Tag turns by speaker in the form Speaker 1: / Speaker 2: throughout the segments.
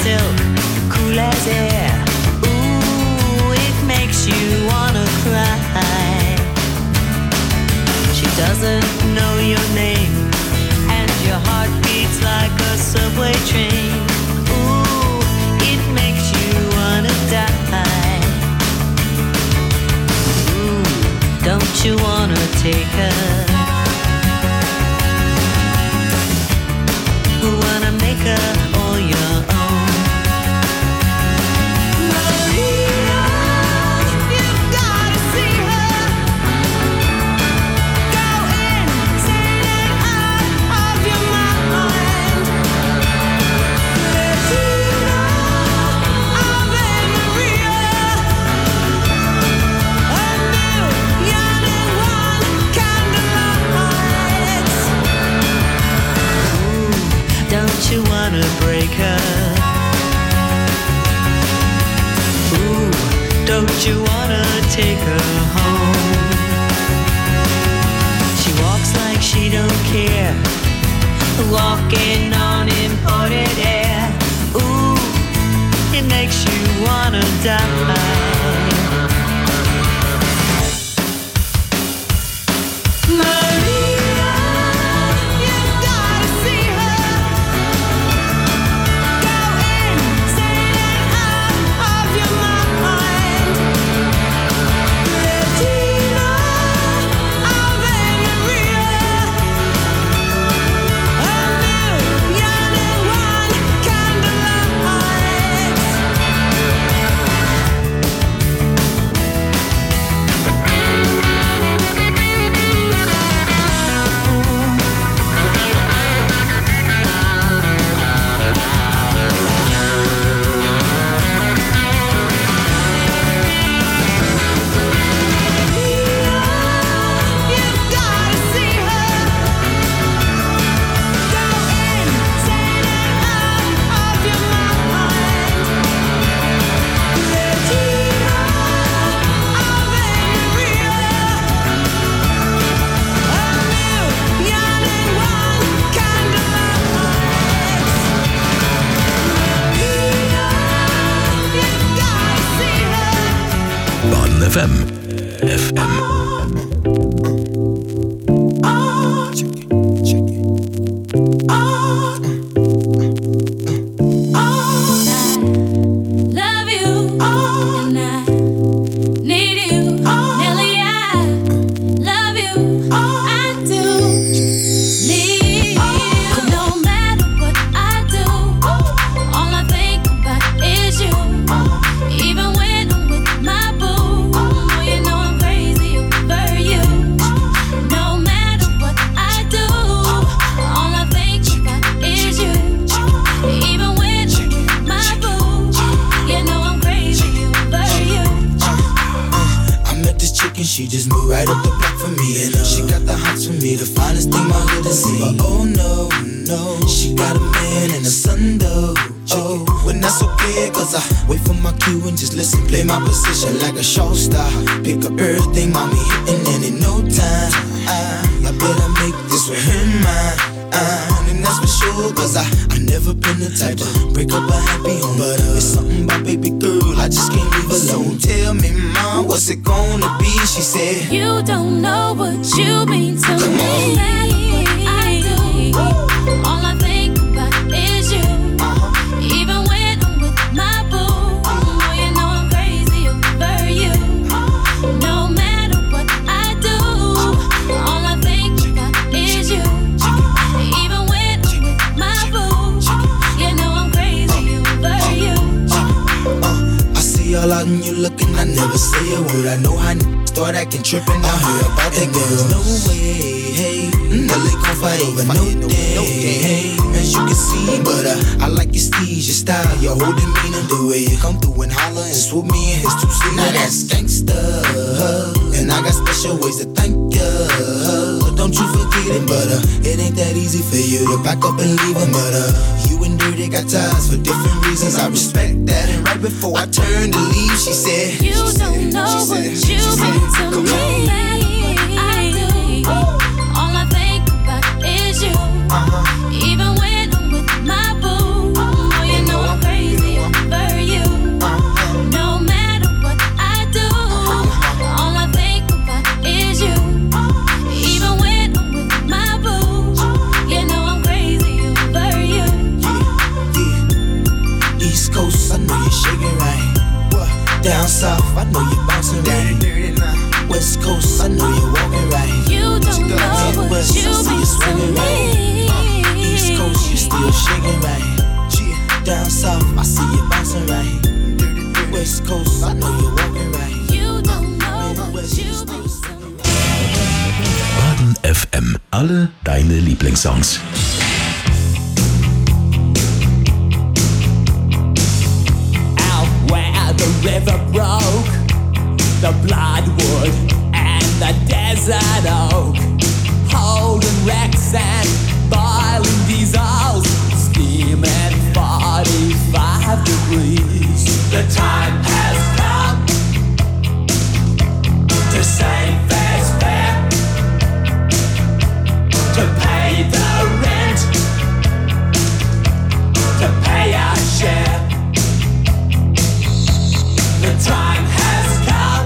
Speaker 1: silk, cool as air. Ooh, it makes you wanna cry. She doesn't know your name, and your heart beats like a subway train. Ooh, it makes you wanna die. Ooh, don't you wanna take her? Wanna make her all your own. Maria, you've gotta see her. Go insane and out of your mind. Regina, Ave Maria. A million and one candlelights. Don't you wanna break her? Ooh, don't you wanna take her home? She walks like she don't care, walking on imported air. Ooh, it makes you wanna die. Maria, you've gotta see her. Go insane and out of your mind. Regina, Ave Maria. A million and one candlelights. You've gotta see her. Go insane and out of your mind. Regina, Ave Maria. A million and one candlelights. Maria, you've gotta see her.
Speaker 2: Baden FM. FM.
Speaker 3: Love you, and I need you. Nelly, I love you. I do need you. No matter what I do, all I think about is you. Even when I'm with my boo, oh, you know I'm crazy over you. No matter what I do, all I think about is you. Even when I'm with my boo, you know I'm crazy over you.
Speaker 4: I met this chick and she just moved right up the block for me. And she got the hots for me, the finest thing my hood has seen. But oh no, no, she got a man and a son though. Oh, well that's okay, cause I wait for my cue and just listen, play my position like a show star. Pick up everything, mommy hitting, and in no time I better make this with her mine. And that's for sure, cause I never been the type to break up a happy home. But it's something about baby girl, I just can't leave alone. Tell me, mom, what's it gonna be? She said,
Speaker 3: You don't know what you mean to
Speaker 4: Come
Speaker 3: me.
Speaker 4: on.
Speaker 3: I do. All I think about is you. Even when I'm with my boo, oh, you know I'm crazy over you. No matter what I do, all I think about is you. Even when I'm with my boo, you know I'm crazy over you.
Speaker 4: I see all out and you looking, I never say a word. I know how start acting trippin', I heard about that girl. There's no way, hey, Nelly gon' fight over no day, hey, as you can see. But I like your steez, your style, your whole demeanor, the way you come through and holler and swoop me in his two seats. Now that's gangsta, and I got special ways to thank ya. Don't you forget it, but it ain't that easy for you to back up and leave him. But you and Dirty got ties for different reasons. I respect that. And right before I turned to leave, she said,
Speaker 3: You don't know what you mean to me. I do. All I think about is you. Even when I'm with my boo, oh, you know I'm crazy
Speaker 4: south, I know you're bouncing right. West coast, I know you're walking right.
Speaker 3: You don't know what
Speaker 4: West,
Speaker 3: you
Speaker 4: I see you swinging right. East coast, you still shaking right. Down south, I see you bouncing right. West coast, I know you're walking right.
Speaker 3: You don't know what you
Speaker 2: Baden FM. Alle deine Lieblingssongs.
Speaker 5: Out where the river broke, the bloodwood and the desert oak, holding wrecks and boiling diesels, steaming 45 degrees. The time has come to save fair's fair, to pay the rent, to pay our share. The time has come,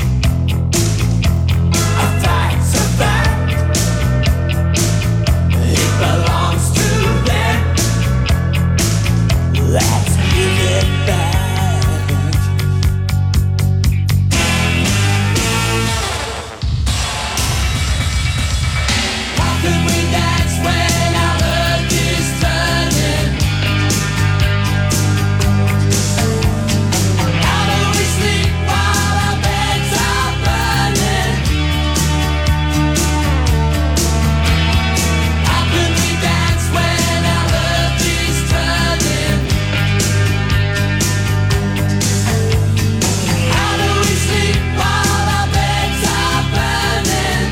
Speaker 5: a fact's a fact, it belongs to them, let's give it back. How can we dance when our earth is turning? How do we sleep while our beds are burning? How can we dance when our earth is turning? How do we sleep while our beds are burning?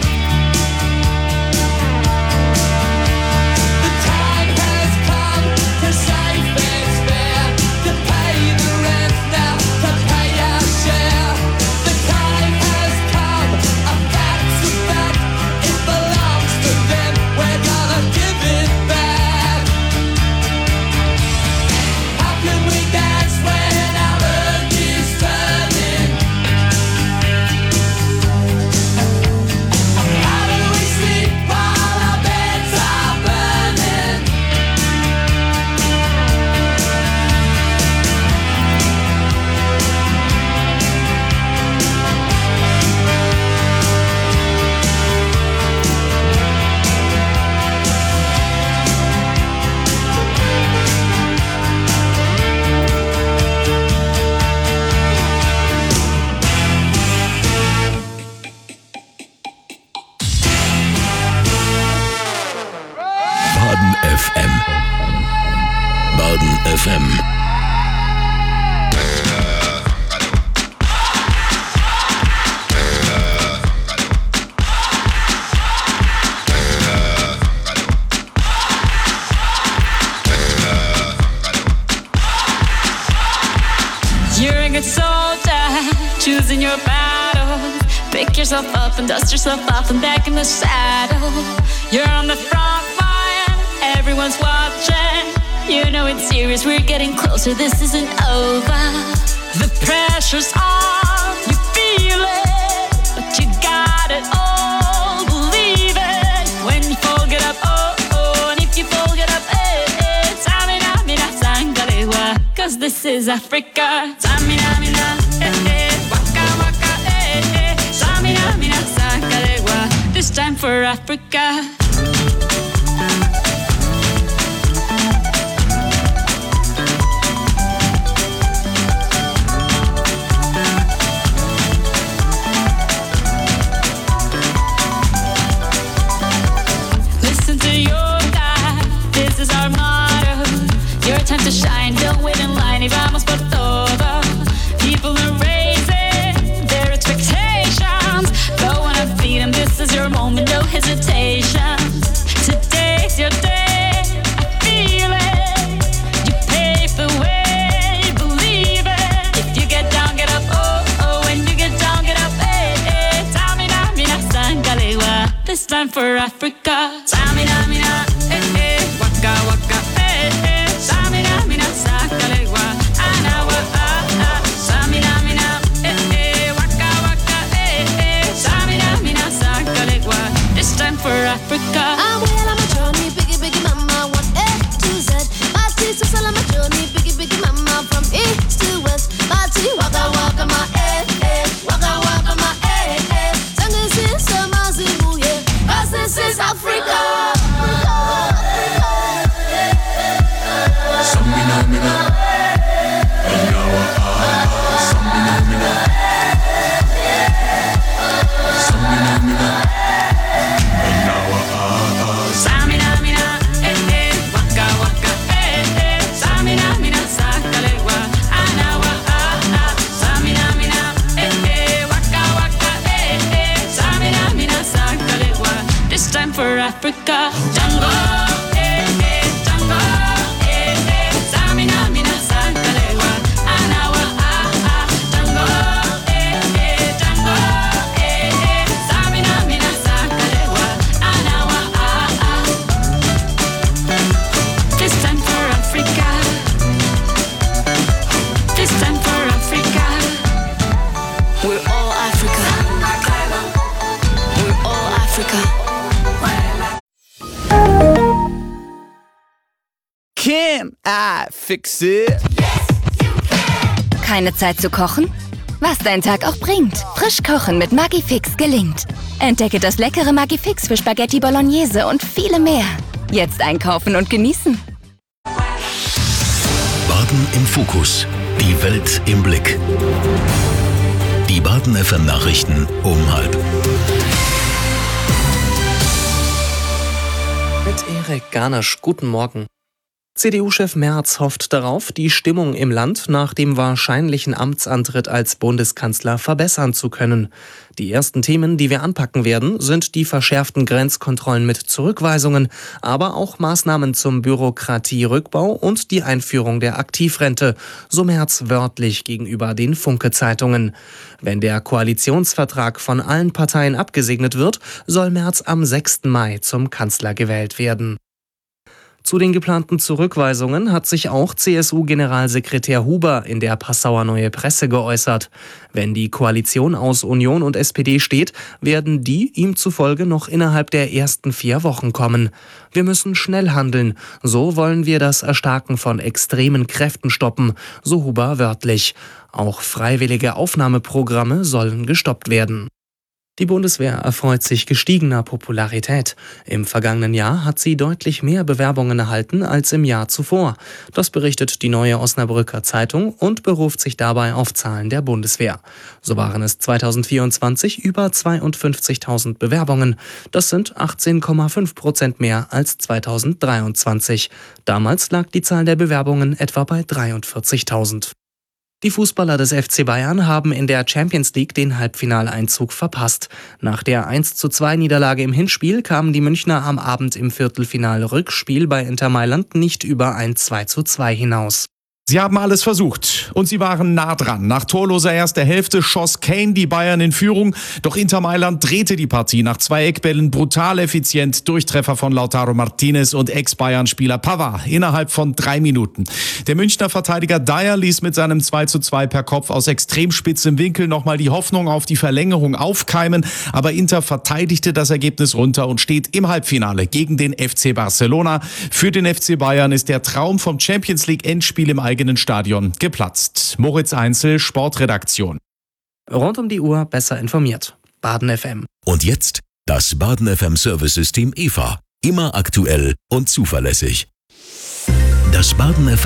Speaker 5: The time has come to save fair's fair, to pay the rent now, to pay our share. The time has come, a fact's a fact, it belongs to them, we're gonna give it back. How can we dance when our earth is turning? How do we sleep while our beds are burning?
Speaker 2: Baden FM. Baden FM.
Speaker 3: You're a good soldier, choosing your battles. Pick yourself up and dust yourself off and back in the saddle. You're on the front line, everyone's watching. You know it's serious, we're getting closer, this isn't over. The pressure's on, you feel it, but you got it all, believe it. When you fall, get up, oh, oh, and if you fall, get up, eh, eh. Samina, mina, sangalewa, 'cause this is Africa. Samina, mina, eh, eh, waka, waka, eh, eh. Samina, mina, sangalewa, this time for Africa. Listen to your God, this is our motto. Your time to shine, don't wait in line, y vamos por todo. People are raising their expectations. Go on and feed them, this is your moment, no hesitation. Today's your day, I feel it. You pave the way, believe it. If you get down, get up, oh, oh. When you get down, get up, eh, eh. Samina, mina, sangalewa, this time for Africa. Samina, mina, eh, eh. Waka, waka, eh, eh. Samina, mina, sangalewa, anawa, ah, ah. Samina, mina, eh, eh. Waka, waka, eh, eh. Samina, mina, sangalewa, this time for Africa.
Speaker 6: I'm well on my journey, biggie, biggie, mama, 1 A to Z. My teeth so on my journey, biggie, biggie, mama, from east to west. My teeth, waka, waka, my
Speaker 7: fix it.
Speaker 8: Keine Zeit zu kochen? Was dein Tag auch bringt. Frisch kochen mit Maggi-Fix gelingt. Entdecke das leckere Maggi-Fix für Spaghetti Bolognese und viele mehr. Jetzt einkaufen und genießen.
Speaker 2: Baden im Fokus. Die Welt im Blick. Die Baden FM Nachrichten um 12:30.
Speaker 9: Mit Erik Garnasch, guten Morgen. CDU-Chef Merz hofft darauf, die Stimmung im Land nach dem wahrscheinlichen Amtsantritt als Bundeskanzler verbessern zu können. Die ersten Themen, die wir anpacken werden, sind die verschärften Grenzkontrollen mit Zurückweisungen, aber auch Maßnahmen zum Bürokratierückbau und die Einführung der Aktivrente, so Merz wörtlich gegenüber den Funke-Zeitungen. Wenn der Koalitionsvertrag von allen Parteien abgesegnet wird, soll Merz am 6. Mai zum Kanzler gewählt werden. Zu den geplanten Zurückweisungen hat sich auch CSU-Generalsekretär Huber in der Passauer Neue Presse geäußert. Wenn die Koalition aus Union und SPD steht, werden die ihm zufolge noch innerhalb der ersten 4 Wochen kommen. Wir müssen schnell handeln. So wollen wir das Erstarken von extremen Kräften stoppen, so Huber wörtlich. Auch freiwillige Aufnahmeprogramme sollen gestoppt werden. Die Bundeswehr erfreut sich gestiegener Popularität. Im vergangenen Jahr hat sie deutlich mehr Bewerbungen erhalten als im Jahr zuvor. Das berichtet die Neue Osnabrücker Zeitung und beruft sich dabei auf Zahlen der Bundeswehr. So waren es 2024 über 52.000 Bewerbungen. Das sind 18,5% mehr als 2023. Damals lag die Zahl der Bewerbungen etwa bei 43.000. Die Fußballer des FC Bayern haben in der Champions League den Halbfinaleinzug verpasst. Nach der 1:2-Niederlage im Hinspiel kamen die Münchner am Abend im Viertelfinal-Rückspiel bei Inter Mailand nicht über ein 2:2 hinaus.
Speaker 10: Sie haben alles versucht und sie waren nah dran. Nach torloser erster Hälfte schoss Kane die Bayern in Führung, doch Inter Mailand drehte die Partie nach 2 Eckbällen brutal effizient, Durchtreffer von Lautaro Martinez und Ex-Bayern-Spieler Pavard innerhalb von 3 Minuten. Der Münchner Verteidiger Dyer ließ mit seinem 2:2 per Kopf aus extrem spitzem Winkel nochmal die Hoffnung auf die Verlängerung aufkeimen, aber Inter verteidigte das Ergebnis runter und steht im Halbfinale gegen den FC Barcelona. Für den FC Bayern ist der Traum vom Champions-League-Endspiel im eigenen Stadion geplatzt. Moritz Einzel, Sportredaktion.
Speaker 9: Rund um die Uhr besser informiert. Baden FM.
Speaker 2: Und jetzt das Baden FM Service-System EVA. Immer aktuell und zuverlässig. Das Baden FM